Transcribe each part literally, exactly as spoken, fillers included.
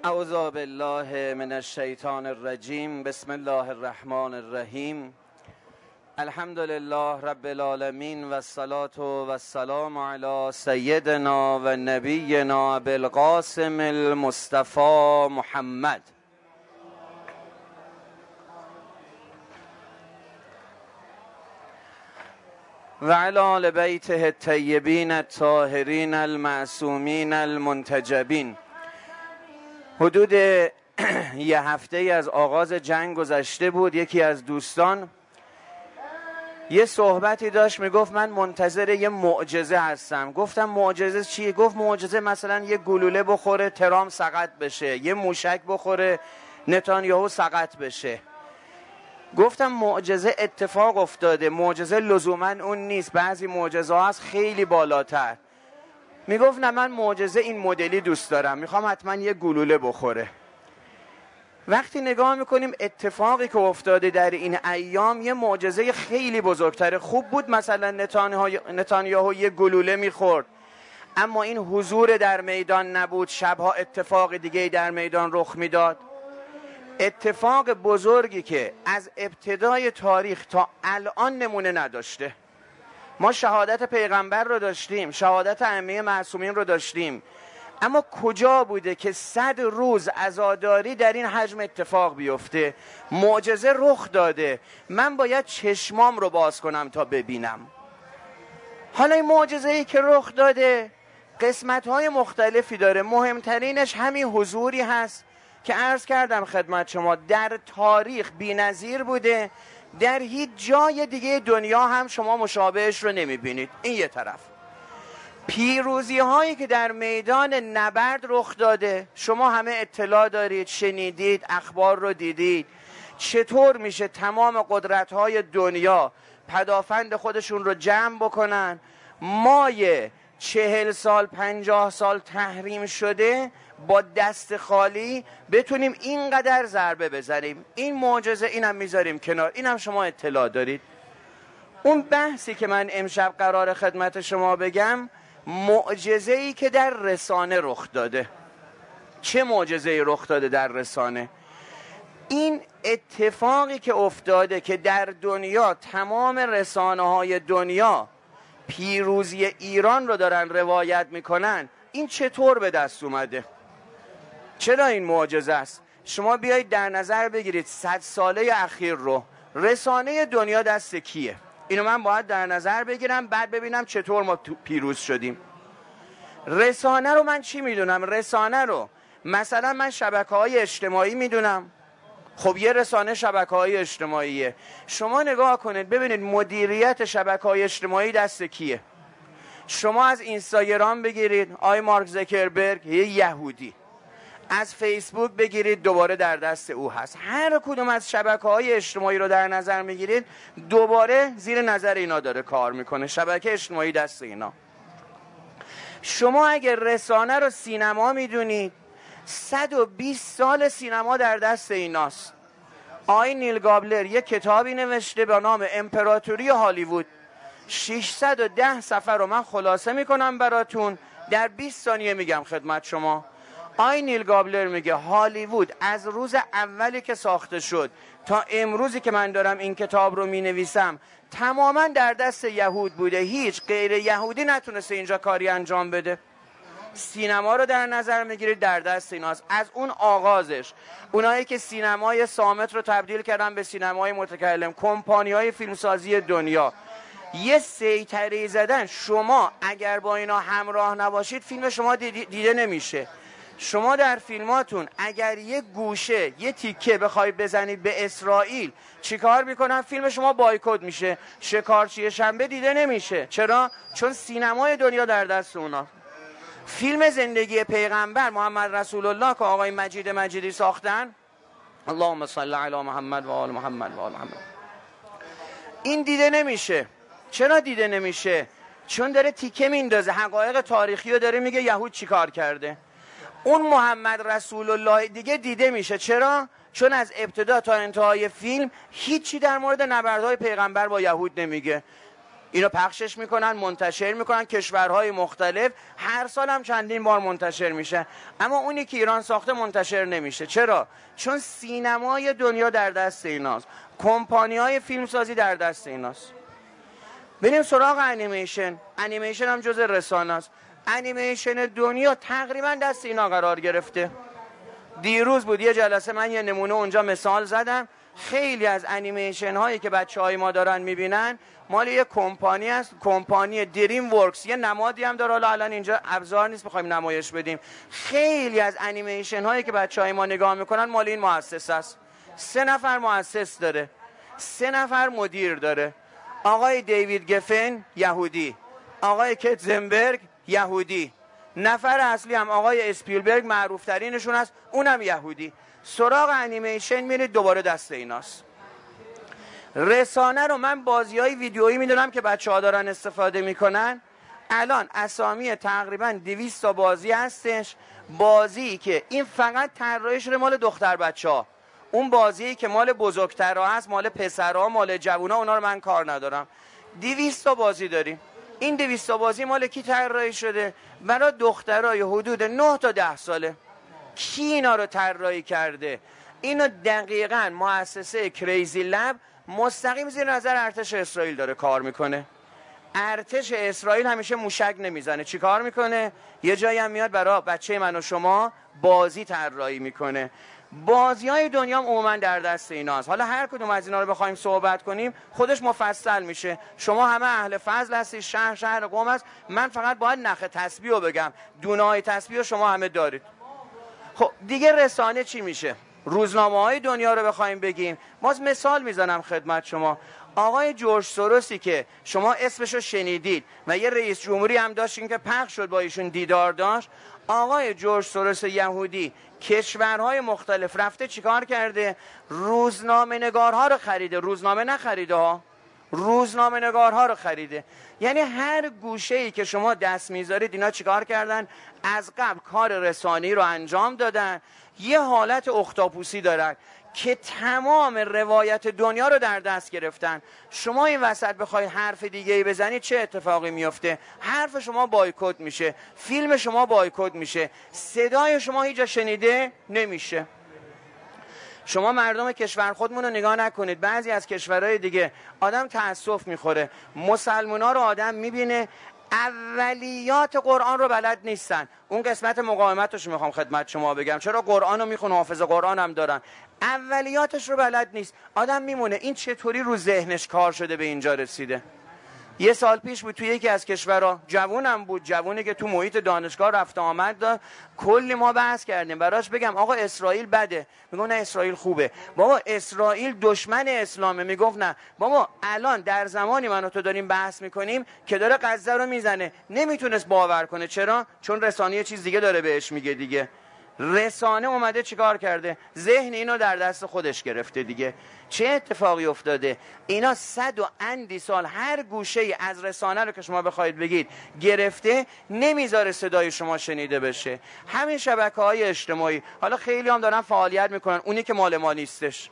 اعوذ بالله من الشیطان الرجیم. بسم الله الرحمن الرحیم. الحمد لله رب العالمین و الصلاة و السلام علی سیدنا و نبینا بالقاسم المصطفى محمد. و علی آل بیته الطیبین الطاهرین المعصومین المنتجبین. حدود یه هفته از آغاز جنگ گذشته بود. یکی از دوستان یه صحبتی داشت، میگفت من منتظر یه معجزه هستم. گفتم معجزه چیه؟ گفت معجزه مثلا یه گلوله بخوره ترامپ سقط بشه، یه موشک بخوره نتانیاهو سقط بشه. گفتم معجزه اتفاق افتاده، معجزه لزوما اون نیست، بعضی معجزه هست خیلی بالاتر. میگفت نه من معجزه این مدلی دوست دارم، میخوام حتما یه گلوله بخوره. وقتی نگاه میکنیم اتفاقی که افتاده در این ایام یه معجزه خیلی بزرگتره. خوب بود مثلا نتانیاهو یه گلوله میخورد، اما این حضور در میدان نبود، شبها اتفاق دیگه در میدان رخ میداد. اتفاق بزرگی که از ابتدای تاریخ تا الان نمونه نداشته. ما شهادت پیغمبر رو داشتیم، شهادت ائمه معصومین رو داشتیم، اما کجا بوده که صد روز عزاداری در این حجم اتفاق بیفته؟ معجزه رخ داده، من باید چشمام رو باز کنم تا ببینم. حالا این معجزه‌ای که رخ داده قسمت‌های مختلفی داره، مهمترینش همین حضوری هست که عرض کردم خدمت شما در تاریخ بی‌نظیر بوده، در هیچ جای دیگه دنیا هم شما مشابهش رو نمیبینید. این یه طرف. پیروزی هایی که در میدان نبرد رخ داده، شما همه اطلاع دارید، شنیدید، اخبار رو دیدید. چطور میشه تمام قدرت های دنیا پدافند خودشون رو جمع بکنن، مایه چهل سال پنجاه سال تحریم شده با دست خالی بتونیم اینقدر ضربه بزنیم. این معجزه، اینم میذاریم کنار، اینم شما اطلاع دارید. اون بحثی که من امشب قرار خدمت شما بگم، معجزه‌ای که در رسانه رخ داده. چه معجزه‌ای رخ داده در رسانه؟ این اتفاقی که افتاده که در دنیا تمام رسانه‌های دنیا پیروزی ایران رو دارن روایت میکنن، این چطور به دست اومده؟ چرا این معجزه است؟ شما بیایید در نظر بگیرید صد ساله اخیر رو، رسانه دنیا دست کیه؟ اینو من باید در نظر بگیرم، بعد ببینم چطور ما پیروز شدیم. رسانه رو من چی میدونم؟ رسانه رو مثلا من شبکه‌های اجتماعی میدونم. خب یه رسانه شبکه‌های اجتماعیه. شما نگاه کنید ببینید مدیریت شبکه‌های اجتماعی دست کیه؟ شما از اینستاگرام بگیرید، آی مارک زاکربرگ یه یهودی، از فیسبوک بگیرید دوباره در دست او هست. هر کدوم از شبکه‌های اجتماعی رو در نظر میگیرید دوباره زیر نظر اینا داره کار میکنه، شبکه اجتماعی دست اینا. شما اگر رسانه رو سینما میدونید، صد و بیست سال سینما در دست ایناست. آی نیل گابلر یه کتابی نوشته به نام امپراتوری هالیوود. ششصد و ده صفحه رو من خلاصه میکنم براتون، در بیست ثانیه میگم خدمت شما. آی نیل گابلر میگه هالیوود از روز اولی که ساخته شد تا امروزی که من دارم این کتاب رو مینویسم تماما در دست یهود بوده، هیچ غیر یهودی نتونسته اینجا کاری انجام بده. سینما رو در نظر میگیرید در دست ایناست. از اون آغازش اونایی که سینمای صامت رو تبدیل کردن به سینمای متکلم، کمپانی‌های فیلمسازی دنیا یه سیطره زدن. شما اگر با اینا همراه نباشید فیلم شما دیده نمیشه. شما در فیلماتون اگر یه گوشه یه تیکه بخوای بزنید به اسرائیل چیکار میکنن؟ فیلم شما بایکوت میشه، شکارچی شنبه دیده نمیشه. چرا؟ چون سینمای دنیا در دست اونا. فیلم زندگی پیغمبر محمد رسول الله که آقای مجید مجیدی ساختن، اللهم صل علی محمد و آل محمد و آل محمد، این دیده نمیشه. چرا دیده نمیشه؟ چون داره تیکه میندازه، حقایق تاریخی رو داره میگه یهود چیکار کرده. اون محمد رسول الله دیگه دیده میشه. چرا؟ چون از ابتدا تا انتهای فیلم هیچی در مورد نبردهای پیغمبر با یهود نمیگه. اینو پخشش میکنن، منتشر میکنن کشورهای مختلف، هر سال هم چندین بار منتشر میشه. اما اونی که ایران ساخته منتشر نمیشه. چرا؟ چون سینمای دنیا در دست ایناست، کمپانی‌های فیلمسازی در دست ایناست. بریم سراغ انیمیشن. انیمیشن هم جز رسانه است. انیمیشن دنیا تقریبا دست اینا قرار گرفته. دیروز بود یه جلسه من یه نمونه اونجا مثال زدم. خیلی از انیمیشن هایی که بچه های ما دارن میبینن مال یه کمپانی است، کمپانی دریم ورکس. یه نمادی هم داره، حالا الان اینجا ابزار نیست بخوایم نمایش بدیم. خیلی از انیمیشن هایی که بچه های ما نگاه میکنن مال این مؤسسه است. سه نفر مؤسس داره، سه نفر مدیر داره. آقای دیوید گفن یهودی، آقای کتزنبرگ یهودی، نفر اصلی هم آقای اسپیلبرگ معروف ترینشون است، اونم یهودی. سراغ انیمیشن میرید دوباره دست ایناست. رسانه رو من بازی های ویدیویی میدونم که بچه ها دارن استفاده میکنن. الان اسامی تقریبا دویست تا بازی هستش. بازی که این فقط طراحیش مال دختر بچه ها، اون بازی که مال بزرگترها هست، مال پسرها، مال جوونا، اونا رو من کار ندارم. دویست تا بازی داریم. این دویست تا بازی مال کی طراحی شده؟ برای دخترای حدود نه تا ده ساله. کی اینا رو طراحی کرده؟ اینو دقیقاً مؤسسه کریزی لب مستقیم زیر نظر ارتش اسرائیل داره کار میکنه. ارتش اسرائیل همیشه موشک نمیزنه، چی کار میکنه؟ یه جایی هم میاد برای بچه من و شما بازی طراحی میکنه. بازی های دنیا هم عموما در دست ایناست. حالا هر کدوم از اینا رو بخوایم صحبت کنیم خودش مفصل میشه. شما همه اهل فضل هستید، شهر شهر قم است. من فقط باید نخ تسبیح رو بگم، دونای تسبیح رو شما همه دارید. خب دیگه رسانه چی میشه؟ روزنامه های دنیا رو بخوایم بگیم، باز مثال میزنم خدمت شما. آقای جورج سوروسی که شما اسمشو شنیدید و یه رئیس جمهوری هم داشتین که پخش شد با ایشون دیدار داشت. آقای جورج سوروس یهودی کشورهای مختلف رفته چیکار کرده؟ روزنامه نگارها رو خریده. روزنامه نخریده ها، روزنامه نگارها رو خریده. یعنی هر گوشه‌ای که شما دست میذارید اینا چیکار کردن؟ از قبل کار رسانی رو انجام دادن. یه حالت اختاپوسی دارن که تمام روایت دنیا رو در دست گرفتن. شما این وسط بخوای حرف دیگه ای بزنید چه اتفاقی میفته؟ حرف شما بایکوت میشه، فیلم شما بایکوت میشه، صدای شما هیچ جا شنیده نمیشه. شما مردم کشور خودمون رو نگاه نکنید. بعضی از کشورهای دیگه آدم تأسف میخوره، مسلمونا رو آدم میبینه اولیات قرآن رو بلد نیستن. اون قسمت مقاومتش میخوام خدمت شما بگم، چرا قرآن رو میخونه، حافظ قرآن هم دارن، اولیاتش رو بلد نیست. آدم میمونه این چطوری رو ذهنش کار شده به اینجا رسیده. یه سال پیش بود توی یکی از کشورها، جوونم بود، جوونی که تو محیط دانشگاه رفت آمد داشت، کلی ما بحث کردیم براش بگم آقا اسرائیل بده، میگم نه اسرائیل خوبه. بابا اسرائیل دشمن اسلامه، میگفت نه. بابا الان در زمانی من و تو داریم بحث میکنیم که داره غزه رو میزنه، نمیتونست باور کنه. چرا؟ چون رسانه یه چیز دیگه داره بهش میگه دیگه. رسانه اومده چیکار کرده؟ ذهن اینو در دست خودش گرفته دیگه. چه اتفاقی افتاده؟ اینا صد و اندی سال هر گوشه ای از رسانه رو که شما بخواید بگید گرفته، نمیذاره صدای شما شنیده بشه. همین شبکه‌های اجتماعی، حالا خیلی هم دارن فعالیت میکنن، اونی که مال ما نیستش.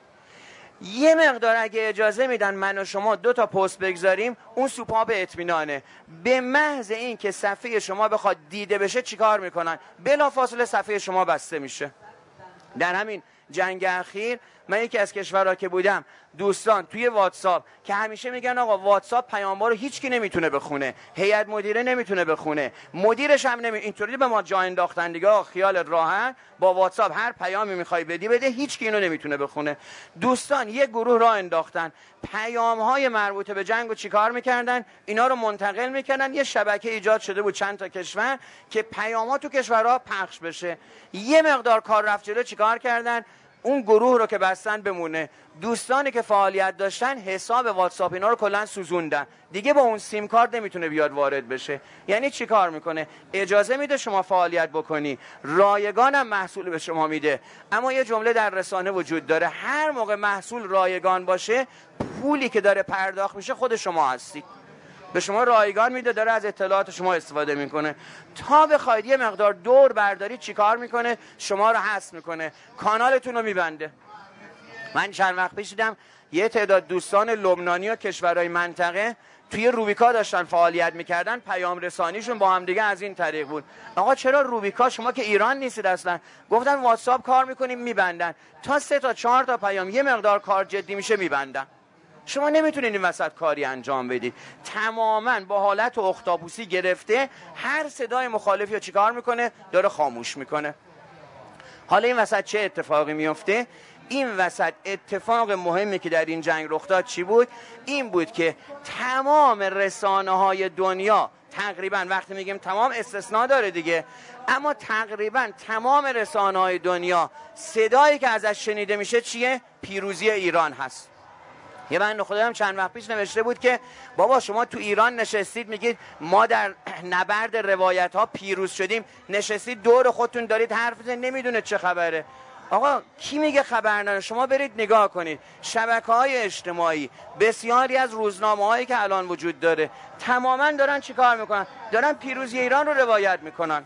یه مقدار اگه اجازه میدن من و شما دو تا پست بگذاریم، اون سوپا به اطمینانه. به محض این که صفحه شما بخواد دیده بشه چیکار میکنن؟ بلافاصله صفحه شما بسته میشه. در همین جنگ اخیر من یکی از کشورها که بودم، دوستان توی واتساپ که همیشه میگن آقا واتساپ پیام‌ها رو هیچکی نمیتونه بخونه، هیئت مدیره نمیتونه بخونه، مدیرش هم نمی، اینطوری به ما جا انداختن دیگه. خیال راحت با واتساپ هر پیامی میخوای بدی بده، هیچکی اینو نمیتونه بخونه. دوستان یه گروه راه انداختن، پیام‌های مربوط به جنگو چیکار میکردن؟ اینا رو منتقل میکردن. یه شبکه ایجاد شده بود چند تا کشور که پیام‌ها تو کشورها پخش بشه. یه مقدار کار رفت جلو، چیکار کردن؟ اون گروه رو که بستن بمونه. دوستانی که فعالیت داشتن حساب واتساپ اینا رو کلا سوزوندن دیگه، با اون سیم کارت نمیتونه بیاد وارد بشه. یعنی چی کار میکنه؟ اجازه میده شما فعالیت بکنی، رایگان هم محصول به شما میده. اما یه جمله در رسانه وجود داره، هر موقع محصول رایگان باشه، پولی که داره پرداخت میشه خود شما هستید. به شما رایگان میده، داره از اطلاعات شما استفاده میکنه. تا بخواید یه مقدار دور بردارید چیکار میکنه؟ شما رو حذف میکنه، کانالتون رو میبنده. من چند وقت پیش دیدم یه تعداد دوستان لبنانی و کشورهای منطقه توی روبیکا داشتن فعالیت میکردن، پیام رسانیشون با هم دیگه از این طریق بود. آقا چرا روبیکا، شما که ایران نیستید اصلا؟ گفتن واتساپ کار میکنیم میبندن، تا سه تا چهار تا پیام یه مقدار کار جدی میشه میبندن. شما نمیتونید این وسط کاری انجام بدید. تماما با حالت اختاپوسی گرفته، هر صدای مخالفی رو چیکار میکنه؟ داره خاموش میکنه. حالا این وسط چه اتفاقی میفته؟ این وسط اتفاق مهمی که در این جنگ رخ داد چی بود؟ این بود که تمام رسانه های دنیا، تقریبا وقتی میگیم تمام استثناء داره دیگه، اما تقریبا تمام رسانه های دنیا صدایی که ازش شنیده میشه چیه؟ پیروزی ایران هست. یه بنده خدا هم چند وقت پیش نوشته بود که بابا شما تو ایران نشستید میگید ما در نبرد روایت ها پیروز شدیم، نشستید دور خودتون دارید حرف بزنید نمیدونه چه خبره. آقا کی میگه خبر نداره؟ شما برید نگاه کنید شبکه‌های اجتماعی، بسیاری از روزنامه‌هایی که الان وجود داره تماما دارن چیکار میکنن؟ دارن پیروزی ایران رو روایت میکنن.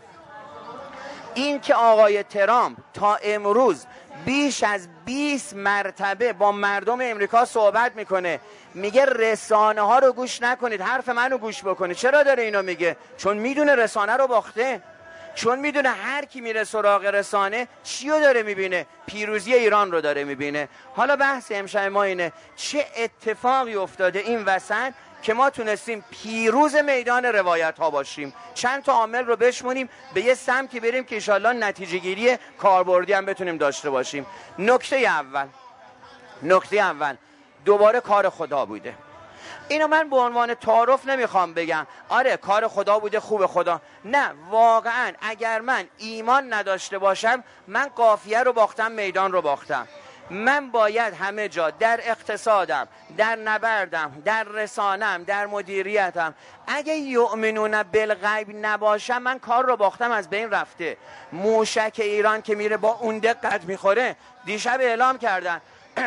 این که آقای ترامپ تا امروز بیش از بیست مرتبه با مردم امریکا صحبت میکنه، میگه رسانه ها رو گوش نکنید، حرف منو گوش بکنید. چرا داره اینو میگه؟ چون میدونه رسانه رو باخته، چون میدونه هر کی میره سراغ رسانه چی رو داره میبینه؟ پیروزی ایران رو داره میبینه. حالا بحث امشب ما اینه چه اتفاقی افتاده این وسط که ما تونستیم پیروز میدان روایت ها باشیم. چند تا عامل رو بشمونیم، به یه سمتی بریم که انشالله نتیجه گیری کاربردی هم بتونیم داشته باشیم. نکته اول نکته اول دوباره کار خدا بوده. اینو من به عنوان تعارف نمیخوام بگم آره کار خدا بوده خوب خدا، نه واقعا اگر من ایمان نداشته باشم من قافیه رو باختم، میدان رو باختم. من باید همه جا در اقتصادم، در نبردم، در رسانم، در مدیریتم اگه یؤمنون بالغیب نباشم من کار رو باختم، از بین رفته. موشک ایران که میره با اون دقت میخوره، دیشب اعلام کردن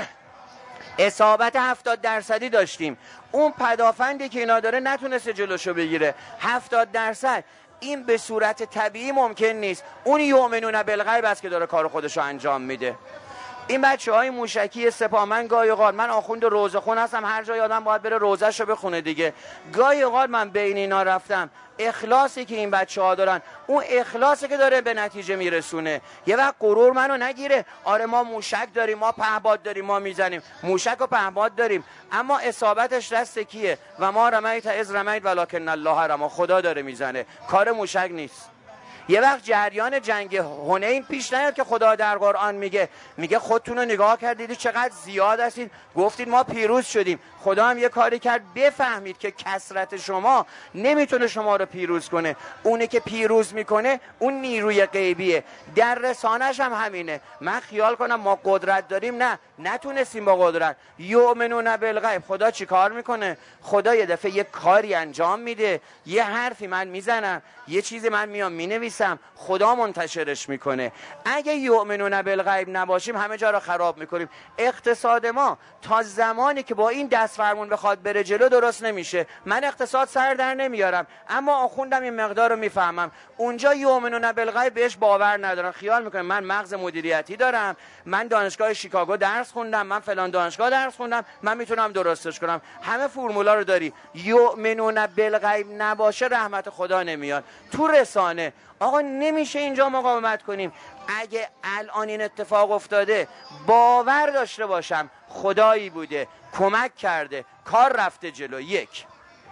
اصابت هفتاد درصدی داشتیم، اون پدافندی که اینا داره نتونسته جلوشو بگیره. هفتاد درصد این به صورت طبیعی ممکن نیست. اون یؤمنون بالغیب است که داره کار خودشو انجام میده. این بچه های موشکی سپاه، من گاهی اوقات، من آخوند روزه خون هستم، هر جای آدم باید بره روزه‌شو بخونه دیگه. گاهی اوقات من بین اینا رفتم، اخلاصی که این بچه ها دارن، اون اخلاصی که داره به نتیجه میرسونه. یه وقت غرور منو نگیره، آره ما موشک داریم، ما پهپاد داریم، ما میزنیم، موشک و پهپاد داریم، اما اصابتش دست کیه؟ و ما رمیت از رمیت ولکن الله رمی، خدا داره میزنه، کار موشک نیست. یه وقت جریان جنگ حنین پیش نیاد که خدا در قرآن میگه میگه خودتون رو نگاه کردید چقدر زیاد هستید، گفتید ما پیروز شدیم. خدا هم یه کاری کرد بفهمید که کثرت شما نمیتونه شما رو پیروز کنه، اونه که پیروز میکنه اون نیروی غیبیه. در رسانش هم همینه. من خیال کنم ما قدرت داریم، نه نتونستیم با قدرت. یؤمنون بالغیب، خدا چی کار میکنه؟ خدا یه دفعه یه کاری انجام میده، یه حرفی من میزنم، یه چیزی من میام مینویسم، خدا منتشرش میکنه. اگه یؤمنون بالغیب نباشیم همه جا رو خراب میکنیم. اقتصاد ما تا زمانی که با این دست فرمون بخواد بره جلو درست نمیشه. من اقتصاد سر در نمیارم، اما آخوندم این مقدار رو میفهمم. اونجا یؤمنون بالغیب بهش باور ندارن، خیال میکنن من مغز مدیریتی دارم، من دانشگاه شیکاگو درس خوندم، من فلان دانشگاه درس خوندم، من میتونم درستش کنم. همه فرمولا رو داری. یؤمنون بالغیب نباشه رحمت خدا نمیاد. تو رسانه آقا نمیشه اینجا مقاومت کنیم. اگه الان این اتفاق افتاده باور داشته باشم خدایی بوده کمک کرده، کار رفته جلو. یک.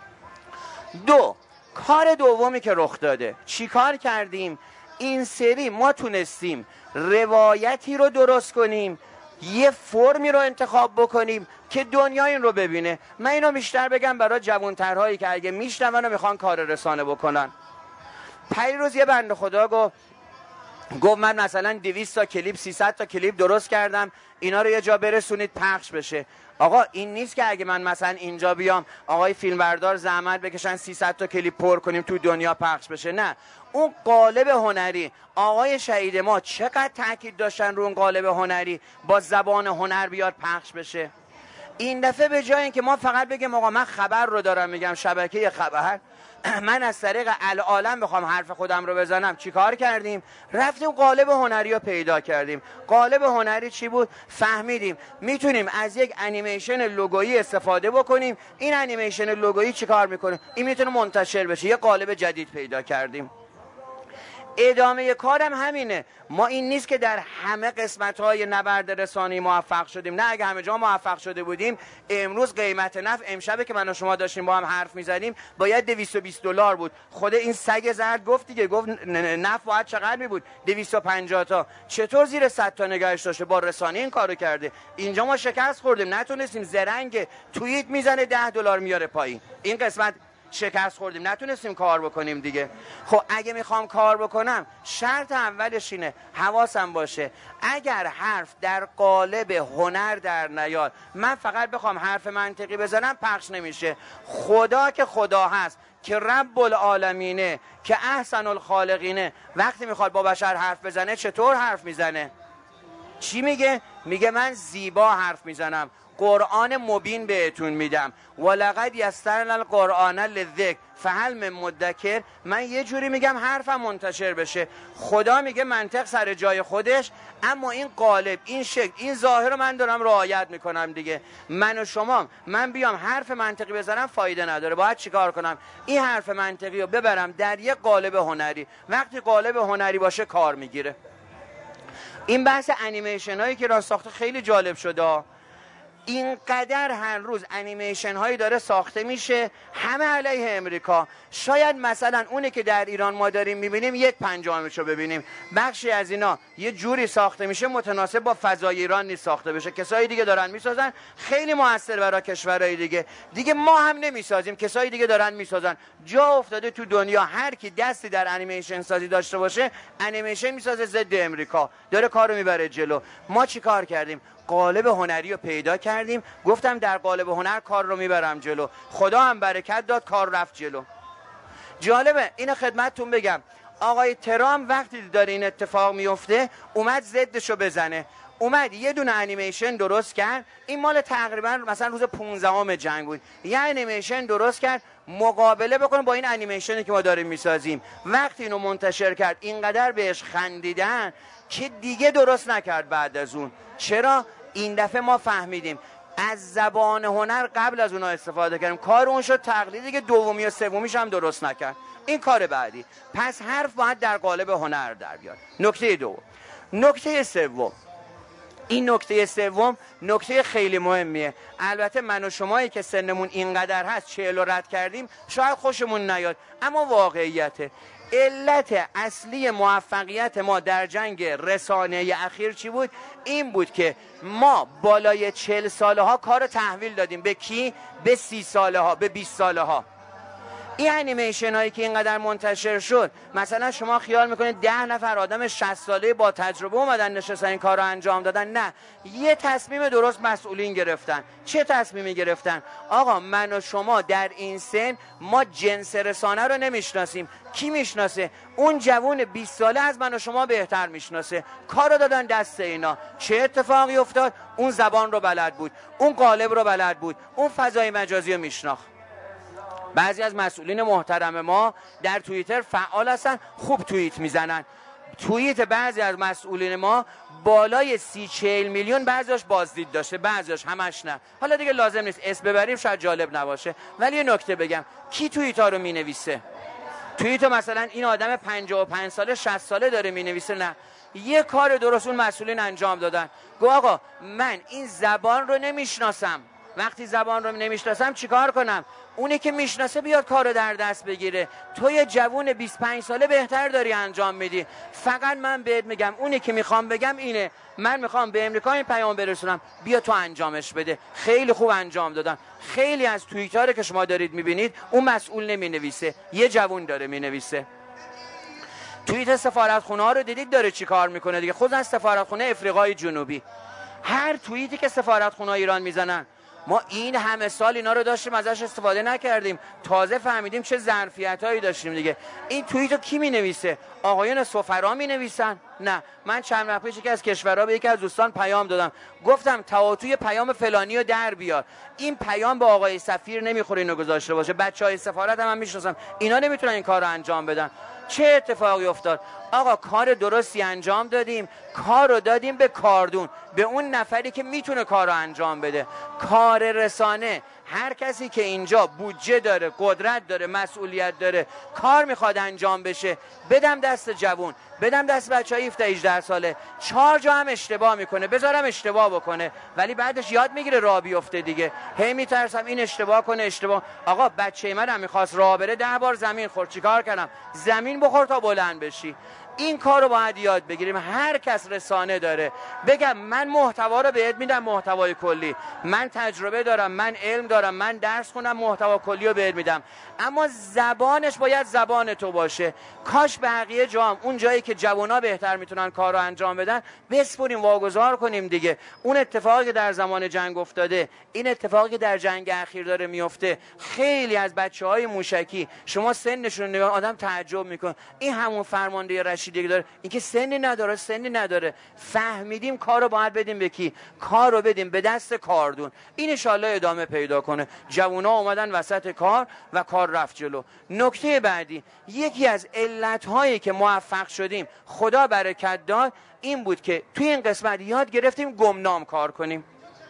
دو، کار دومی که رخ داده چی کار کردیم؟ این سری ما تونستیم روایتی رو درست کنیم، یه فرمی رو انتخاب بکنیم که دنیا این رو ببینه. من اینو بیشتر بگم برای جوانترهایی که اگه میشنون و میخوان کار رسانه بکنن. پیروز یه بنده خدا گفت گفت من مثلا دویست تا کلیپ، سیصد تا کلیپ درست کردم، اینا رو یه جا برسونید پخش بشه. آقا این نیست که اگه من مثلا اینجا بیام آقای فیلمبردار زحمت بکشن سیصد تا کلیپ پر کنیم تو دنیا پخش بشه. نه، اون قالب هنری، آقای شهید ما چقدر تاکید داشتن رو اون قالب هنری با زبان هنر بیاد پخش بشه. این دفعه به جای اینکه ما فقط بگیم آقا من خبر رو دارم میگم، شبکه خبر، من از طریق العالم بخوام حرف خودم رو بزنم چی کار کردیم؟ رفتیم قالب هنری رو پیدا کردیم. قالب هنری چی بود؟ فهمیدیم میتونیم از یک انیمیشن لوگویی استفاده بکنیم. این انیمیشن لوگویی چی کار میکنه؟ این میتونه منتشر بشه. یه قالب جدید پیدا کردیم. ادامه کارم همینه. ما این نیست که در همه قسمت‌های نبرد رسانه‌ای موفق شدیم. نه، اگه همه جا موفق شده بودیم امروز قیمت نفت، امشبه که من و شما داشتیم با هم حرف می‌زدیم، باید دویست و بیست دلار بود. خود این سگ زرد گفت دیگه، گفت نفت باید چقدر می بود؟ دویست و پنجاه تا. چطور زیر صد تا نگهش داشته؟ با رسانه این کارو کرده. اینجا ما شکست خوردیم، نتونستیم. زرنگ توییت میزنه ده دلار میاره پایین. این قسمت شکست خوردیم، نتونستیم کار بکنیم دیگه. خب اگه میخوام کار بکنم شرط اولش اینه حواسم باشه اگر حرف در قالب هنر در نیاد، من فقط بخوام حرف منطقی بزنم پخش نمیشه. خدا که خدا هست، که رب العالمینه، که احسن الخالقینه، وقتی میخواد با بشر حرف بزنه چطور حرف میزنه؟ چی میگه؟ میگه من زیبا حرف میزنم، قرآن مبین بهتون میدم. ولقد یسرنا القرآن للذکر فهل من مدکر. من یه جوری میگم حرفم منتشر بشه. خدا میگه منطق سر جای خودش، اما این قالب، این شکل، این ظاهر رو من دارم رعایت میکنم دیگه. من و شما، من بیام حرف منطقی بزنم فایده نداره. باید چیکار کنم؟ این حرف منطقی رو ببرم در یک قالب هنری. وقتی قالب هنری باشه کار میگیره. این بحث انیمیشن هایی که را ساخته خیلی جالب شده. اینقدر هر روز انیمیشن هایی داره ساخته میشه همه علیه امریکا. شاید مثلا اونی که در ایران ما داریم میبینیم یک پنجمشو ببینیم. بخشی از اینا یه جوری ساخته میشه متناسب با فضای ایران نیست ساخته بشه. کسایی دیگه دارن میسازن، خیلی موثر برای کشورهای دیگه. دیگه ما هم نمیسازیم، کسایی دیگه دارن میسازن. جا افتاده تو دنیا هر کی دستی در انیمیشن سازی داشته باشه انیمیشن میسازه ضد امریکا، داره کارو میبره جلو. ما چی کار کردیم؟ قالب هنری رو پیدا کردیم. گفتم در قالب هنر کار رو میبرم جلو. خدا هم برکت داد، کار رفت جلو. جالبه اینو خدمتتون بگم، آقای ترامپ وقتی داره این اتفاق میفته اومد ضدشو بزنه. اومد یه دونه انیمیشن درست کرد. این مال تقریبا مثلا روز پانزدهم جنگ بود. یه انیمیشن درست کرد مقابله بکنه با این انیمیشنی که ما داریم میسازیم. وقتی اینو منتشر کرد اینقدر بهش خندیدن که دیگه درست نکرد بعد از اون. چرا؟ این دفعه ما فهمیدیم از زبان هنر قبل از اونها استفاده کردیم. کار اون شد تقلیدی که دومی و سومیش هم درست نکرد. این کار بعدی. پس حرف باید در قالب هنر در بیاد. نکته دوم. نکته سوم، این نکته سوم نکته خیلی مهمیه. البته من و شمایی که سنمون اینقدر هست چهل رو رد کردیم شاید خوشمون نیاد، اما واقعیته. علت اصلی موفقیت ما در جنگ رسانه‌ای اخیر چی بود؟ این بود که ما بالای چهل ساله ها کار تحویل دادیم. به کی؟ به سی ساله ها، به بیست ساله ها. این انیمیشن هایی که اینقدر منتشر شد، مثلا شما خیال میکنید ده نفر آدم شصت ساله با تجربه اومدن نشستن این کار رو انجام دادن. نه، یه تصمیم درست مسئولین گرفتن. چه تصمیمی گرفتن؟ آقا من و شما در این سن ما جنس رسانه رو نمیشناسیم. کی میشناسه؟ اون جوون بیست ساله از من و شما بهتر میشناسه. کارو دادن دست اینا. چه اتفاقی افتاد؟ اون زبان رو بلد بود، اون قالب رو بلد بود، اون فضای مجازی رو میشناخت. بعضی از مسئولین محترم ما در توییتر فعال هستن، خوب توییت میزنن. توییت بعضی از مسئولین ما بالای سی چهل میلیون بعضیش بازدید داشته، بعضیش، همش نه. حالا دیگه لازم نیست اسم ببریم، شاید جالب نباشه، ولی یه نکته بگم. کی توییت ها رو مینویسه؟ توییت مثلا این آدم پنجاه و پنج ساله شصت ساله داره مینویسه؟ نه، یه کار درست اون مسئولین انجام دادن. گو آقا من این زبان رو نمیشناسم. وقتی زبان رو نمیشناسم چیکار کنم؟ اونی که میشناسه بیاد کارو در دست بگیره. تو یه جوون بیست و پنج ساله بهتر داری انجام میدی. فقط من بهت میگم، اونی که میخوام بگم اینه، من میخوام به امریکا این پیام برسونم، بیا تو انجامش بده. خیلی خوب انجام دادن. خیلی از توییت‌ها که شما دارید میبینید اون مسئول نمینویسه، یه جوون داره مینویسه. توییت سفارتخونه ها رو دیدید داره چی کار میکنه دیگه. خود از سفارتخونه افریقای جنوبی، هر توییتی که سفارتخونه ایران میزنن، ما این همه سال اینا رو داشتیم ازش استفاده نکردیم، تازه فهمیدیم چه ظرفیتایی داشتیم دیگه. این توییتو کی مینویسه؟ آقایون سفرا مینویسن. نه. من چند وقت پیش یکی از کشورها به یکی از دوستان پیام دادم، گفتم تئاتوی پیام فلانی رو در بیار، این پیام به آقای سفیر نمیخوره اینو گذاشته باشه. بچهای سفارت هم, هم میشناسم، اینا نمیتونن این کار رو انجام بدن. چه اتفاقی افتاد؟ آقا کار درستی انجام دادیم، کار رو دادیم به کاردون، به اون نفری که میتونه کار رو انجام بده. کار رسانه، هر کسی که اینجا بودجه داره، قدرت داره، مسئولیت داره، کار میخواد انجام بشه، بدم دست جوون، بدم دست بچهای هفده هجده ساله. چهار جا هم اشتباه میکنه، بذارم اشتباه بکنه، ولی بعدش یاد میگیره راه بیفته دیگه. هی میترسم این اشتباه کنه، اشتباه. آقا بچه من هم میخواست راه بره، ده بار زمین خورد، چیکار کردم؟ زمین بخور تا بلند بشی. این کار رو باید یاد بگیریم. هر کس رسانه داره بگم من محتوا رو بهت میدم، محتوای کلی، من تجربه دارم، من علم دارم، من درس خوندم، محتوا کلی رو بهت میدم، اما زبانش باید زبان تو باشه. کاش بقیه جام اون جایی که جوونا بهتر میتونن کار رو انجام بدن بسپریم، واگذار کنیم دیگه. اون اتفاقی که در زمان جنگ افتاده، این اتفاقی که در جنگ اخیر داره میفته، خیلی از بچهای موشکی شما سنشون نگاه آدم تعجب میکنه، این همون فرمانده رشید دیگه داره، این که سنی نداره، سنی نداره. فهمیدیم کار رو باید بدیم به کی؟ کار رو بدیم به دست کاردون. این ان شاءالله ادامه پیدا کنه. جوونا اومدن وسط کار و کار رفت جلو. نکته بعدی، یکی از علت‌هایی که موفق شدیم، خدا برکت داد، این بود که توی این قسمت یاد گرفتیم گمنام کار کنیم.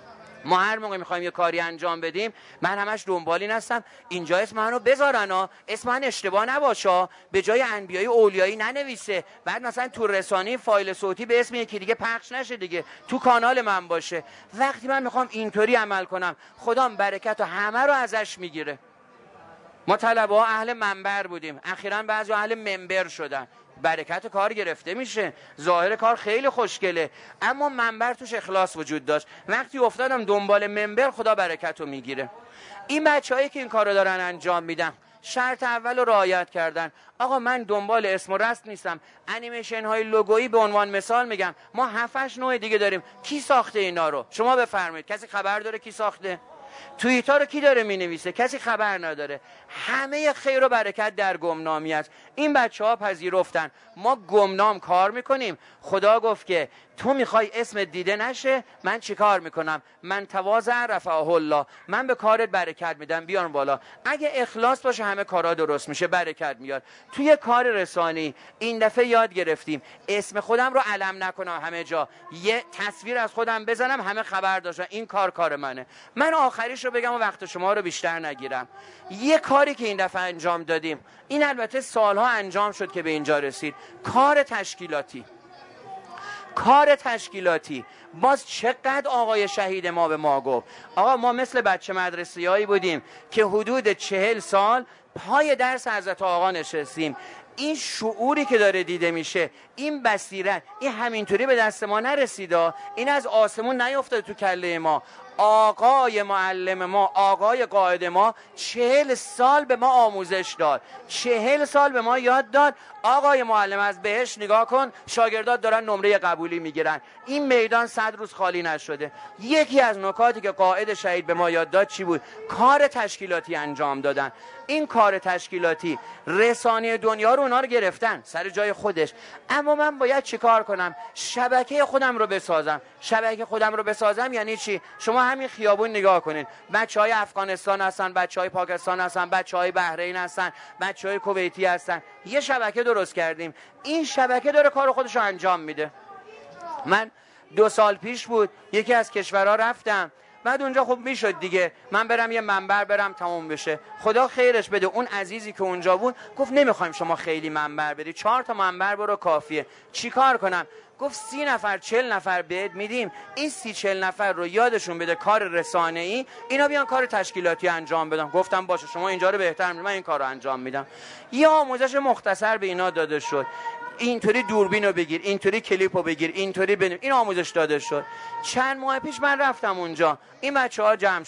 ما هر موقع میخوایم یه کاری انجام بدیم، من همش دنبال این هستم اینجا اسم منو بذارن ها، اسم من اشتباه نباشه، به جای انبیایی اولیایی ننویسه، بعد مثلا تو رسانه فایل صوتی به اسم یکی دیگه پخش نشه دیگه، تو کانال من باشه. وقتی من میخوام اینطوری عمل کنم، خدام برکت و همه رو ازش میگیره. ما طلبه ها اهل منبر بودیم، اخیراً بعضی اهل منبر شدن. برکت کار گرفته میشه، ظاهر کار خیلی خوشگله، اما منبر توش اخلاص وجود داشت. وقتی افتادم دنبال منبر، خدا برکت رو میگیره. این بچه‌هایی که این کارو دارن انجام میدن، شرط اول رو رعایت کردن. آقا من دنبال اسم و رسم نیستم. انیمیشن های لوگویی به عنوان مثال میگم، ما هفت هشت نوع دیگه داریم. کی ساخته اینا رو؟ شما بفرمایید. کسی خبر داره کی ساخته؟ توییتا رو کی داره مینویسه؟ کسی خبر نداره. همه خیر و برکت در گمنامی است. این بچه ها پذیرفتن ما گمنام کار میکنیم. خدا گفت که تو میخوای اسم دیده نشه، من چی کار میکنم؟ من تواضع رفعه الله، من به کارت برکت میدم، بیان بالا. اگه اخلاص باشه همه کارا درست میشه، برکت میاد. توی کار رسانی این دفعه یاد گرفتیم اسم خودم رو علم نکنم همه جا، یه تصویر از خودم بزنم همه خبر داشتن این کار کار منه. من آخریش رو بگم و وقت شما رو بیشتر نگیرم. یه کاری که این دفعه انجام دادیم، این البته سالها انجام شد که به اینجا رسید، کار تشکیلاتی. کار تشکیلاتی باز چقدر آقای شهید ما به ما گفت. آقا ما مثل بچه مدرسیایی بودیم که حدود چهل سال پای درس حضرت آقا نشستیم. این شعوری که داره دیده میشه، این بصیرت، این همینطوری به دست ما نرسیده، این از آسمون نیفتاده تو کله ما. آقای معلم ما، آقای قائد ما چهل سال به ما آموزش داد، چهل سال به ما یاد داد. آقای معلم از بهش نگاه کن، شاگردات دارن نمره قبولی میگیرن. این میدان صد روز خالی نشده. یکی از نکاتی که قائد شهید به ما یاد داد چی بود؟ کار تشکیلاتی انجام دادن. این کار تشکیلاتی رسانه دنیا رو اونا رو گرفتن سر جای خودش، اما من باید چیکار کنم؟ شبکه خودم رو بسازم. شبکه خودم رو بسازم یعنی چی؟ شما همین خیابون نگاه کنین، بچهای افغانستان هستن، بچهای پاکستان هستن، بچهای بحرین هستن، بچهای کویتی هستن. یه شبکه درست کردیم، این شبکه داره کار خودش رو انجام میده. من دو سال پیش بود یکی از کشورها رفتم، بعد اونجا خب میشد دیگه من برم یه منبر برم تموم بشه. خدا خیرش بده اون عزیزی که اونجا بود گفت نمیخوایم شما خیلی منبر بدی، چهار تا منبر برو کافیه. چی کار کنم؟ گفت سی نفر چل نفر بهت میدیم، این سی چل نفر رو یادشون بده کار رسانه‌ای، اینا بیان کار تشکیلاتی انجام بدن. گفتم باشه شما اینجا رو بهتر می‌دونید، من این کار رو انجام میدم. یه آموزش مختصر به اینا داده شد، اینطوری دوربین رو بگیر، اینطوری کلیپ رو بگیر، اینطوری بنویس. این آموزش داده شد. چند ماه پیش من رفتم اونجا، این بچه‌ها جمع شدن،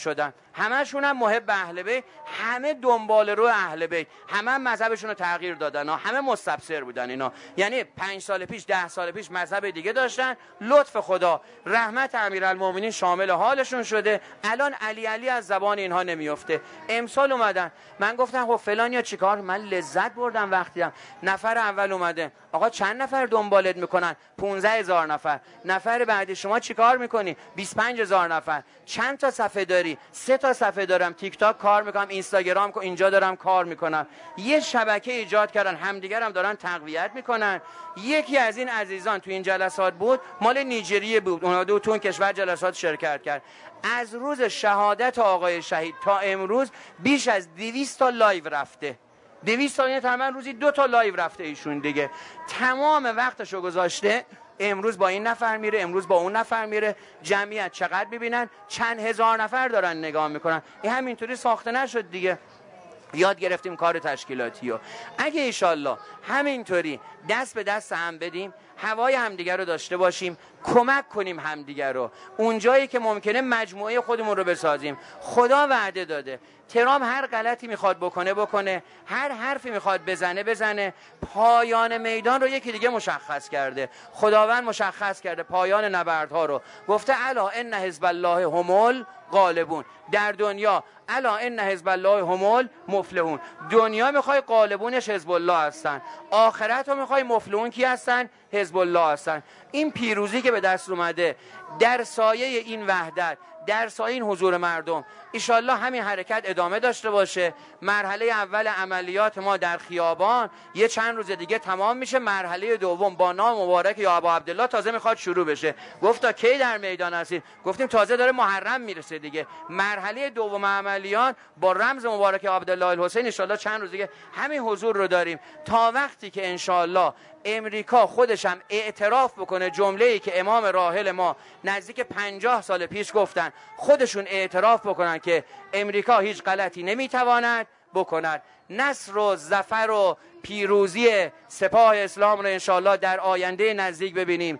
همشون هم محب اهل بیت، همه دنبال رو اهل بیت، همه هم مذهبشون رو تغییر دادن ها. همه مستبصر بودن اینا. یعنی پنج سال پیش ده سال پیش مذهب دیگه داشتن، لطف خدا رحمت امیرالمومنین شامل حالشون شده، الان علی علی از زبان اینها نمیفته. امسال اومدن من گفتم خب فلانیا چیکار؟ من لذت بردم وقتی هم نفر اول اومده آقا چند نفر دنبالت میکنن؟ پانزده هزار نفر. نفر بعدی شما چیکار میکنی؟ بیست و پنج هزار نفر. چند تا صفحه داری؟ سه تا صفحه دارم، تیک تاک کار میکنم، اینستاگرام اینجا دارم کار میکنم. یه شبکه ایجاد کردن، همدیگر هم دارن تقویت میکنن. یکی از این عزیزان تو این جلسات بود، مال نیجریه بود، اون دو تو کشور جلسات شرکت کرد. از روز شهادت آقای شهید تا امروز بیش از دویست تا لایو رفته. دویست تا، یعنی تقریبا روزی دو تا لایو رفته ایشون دیگه. تمام وقتشو گذاشته، امروز با این نفر میره، امروز با اون نفر میره. جمعیت چقدر ببینن؟ چند هزار نفر دارن نگاه میکنن. این همینطوری ساخته نشد دیگه. یاد گرفتیم کار تشکیلاتی رو. اگه ایشالله همینطوری دست به دست هم بدیم، هوای همدیگر رو داشته باشیم، کمک کنیم همدیگر رو، اونجایی که ممکنه مجموعه خودمون رو بسازیم. خدا وعده داده ترام هر غلطی میخواد بکنه بکنه، هر حرفی میخواد بزنه بزنه. پایان میدان رو یکی دیگه مشخص کرده، خداوند مشخص کرده پایان نبردها رو. گفته الا ان حزب الله هم غالبون. در دنیا الا ان حزب الله هم مفلحون. دنیا میخوای غالبونش حزب الله هستن، آخرت رو میخوای مفلحون کی هستن؟ حزب الله هستن. این پیروزی که به دست اومده در سایه این وحدت، در سایه این حضور مردم، ایشالله همین حرکت ادامه داشته باشه. مرحله اول عملیات ما در خیابان یه چند روز دیگه تمام میشه، مرحله دوم با نام مبارک یا ابا عبدالله تازه میخواد شروع بشه. گفتا کی در میدان هستید؟ گفتیم تازه داره محرم میرسه دیگه. مرحله دوم عملیات با رمز مبارک عبدالله الحسین انشالله چند روز دیگه همین حضور رو داریم، تا وقتی که انشالله امریکا خودش هم اعتراف بکنه جمله‌ای که امام راحل ما نزدیک پنجاه سال پیش گفتن، خودشون اعتراف بکنن که امریکا هیچ غلطی نمیتواند بکند. نصر و ظفر و پیروزی سپاه اسلام رو انشالله در آینده نزدیک ببینیم.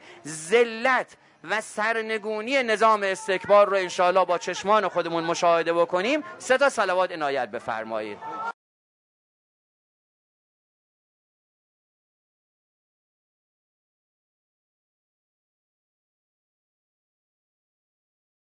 ذلت و سرنگونی نظام استکبار رو انشالله با چشمان خودمون مشاهده بکنیم. سه تا صلوات عنایت بفرمایید.